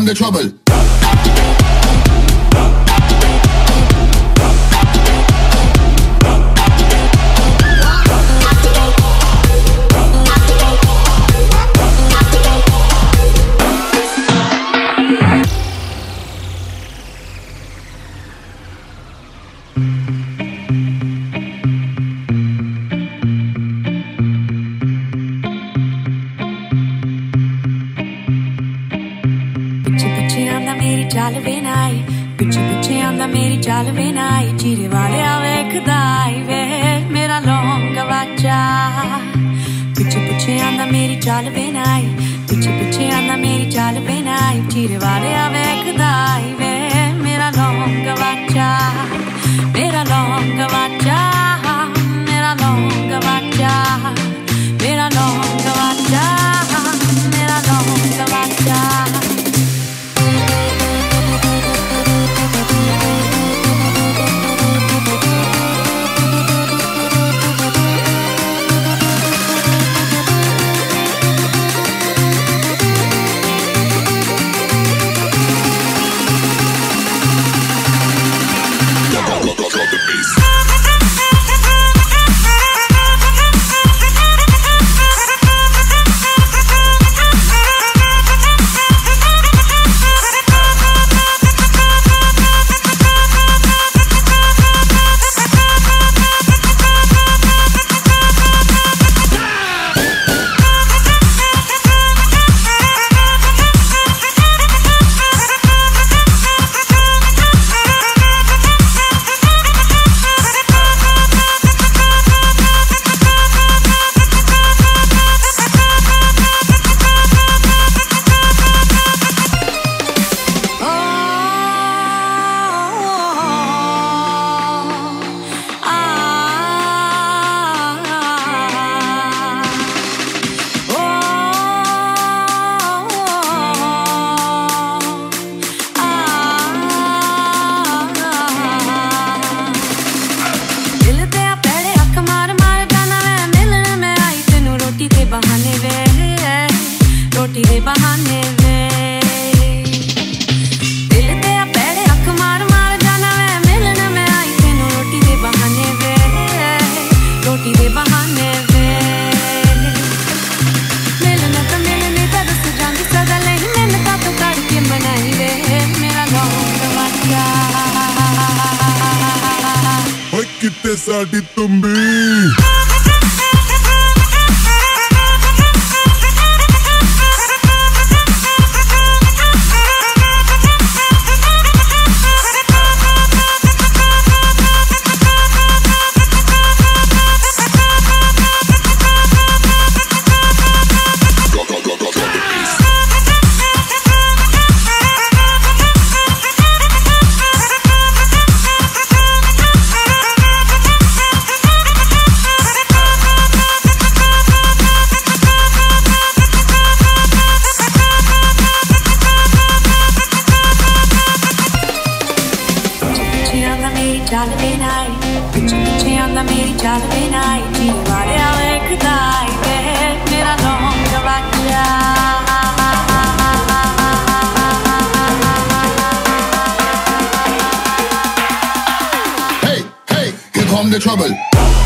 the trouble. चाल वे नाई पिछे पिछे आंदा मेरी चाल वे नाई चीरे वाले वेखदा आई वे मेरा लौंगा वाचा पिछे पिछे आंदा मेरी चाल वे नाई पिछे पिछे आंदा मेरी चाल वे नाई चीरे वाले वेखदा आई वे मेरा लौंगा वाचा मेरा लौंगा वाचा मेरा लौंगा वाचा मेरा लौंगा वाचा मेरा लौंगा वाचा रोटी दे बहाने वे दिल ते पैड़े अख मार मार जाना वे मिलने में आई तेनू रोटी दे बहाने वे रोटी दे बहाने वे मिलने तो दस जांदी सदा नहीं मैंने का तो करके बनाई वे मेरा लौंगा वाचा ओए कित्ते साडी तुम्बी चाल वे नाई पिछे पिछे आंदा मेरी चाल वे नाई चीरे वाले वेखदा आई वे मेरा लौंगा वाचा Hey, hey, here come the trouble.